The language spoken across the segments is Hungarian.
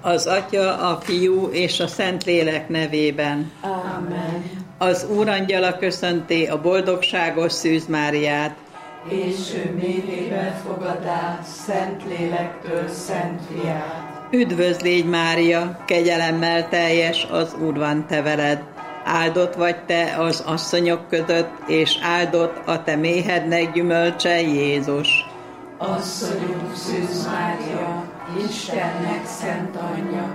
Az Atya, a Fiú és a Szentlélek nevében. Amen. Az Úrangyala köszönti a boldogságos Szűz Máriát. És ő méhébe fogadá Szentlélektől Szent Fiát. Üdvözl légy, Mária, kegyelemmel teljes, az Úr van te veled. Áldott vagy te az asszonyok között, és áldott a te méhednek gyümölcse, Jézus. Asszonyunk Szűz Mária, Istennek szent anyja,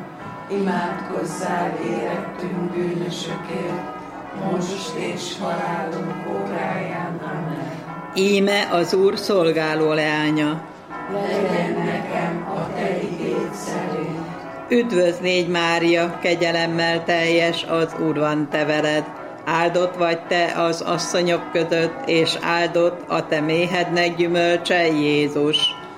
imádkozzál érettünk bűnösökért, most és halálunk óráján. Amen. Íme az Úr szolgáló leánya. Legyen nekem a te igéd szerint. Üdvözl légy, Mária, kegyelemmel teljes, az Úr van te veled. Áldott vagy te az asszonyok között, és áldott a te méhednek gyümölcse, Jézus.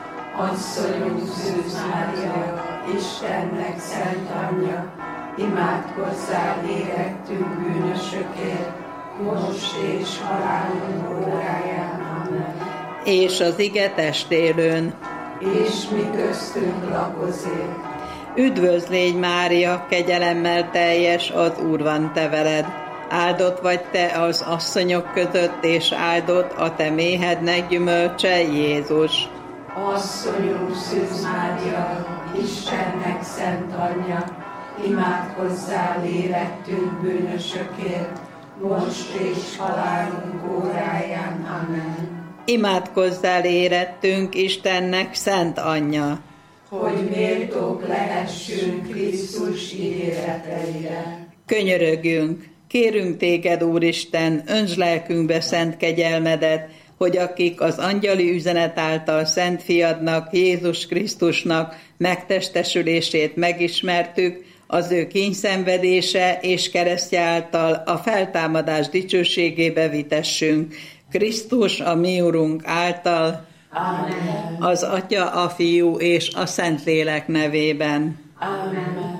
Asszonyunk Szűz Mária, Istennek szent anyja, imádkozzál érettünk bűnösökért, most és halálunk óráján. Amen. És az ige testélőn. És mi köztünk lakozik. Üdvözl légy, Mária, kegyelemmel teljes, az Úr van te veled. Áldott vagy te az asszonyok között, és áldott a te méhednek gyümölcse, Jézus. Asszonyunk Szűz Mária, Istennek szent anyja, imádkozzál érettünk bűnösökért, most és halálunk óráján. Amen. Imádkozzál érettünk, Istennek szent anyja, hogy méltók lehessünk Krisztus ígéreteire. Könyörögjünk, kérünk téged, Úristen, öntsd lelkünkbe szent kegyelmedet, hogy akik az angyali üzenet által Szent Fiadnak, Jézus Krisztusnak megtestesülését megismertük, az ő kíndszenvedése és keresztje által a feltámadás dicsőségébe vitessünk. Krisztus, a mi Urunk által, Amen. az Atya, a Fiú és a Szentlélek nevében. Amen.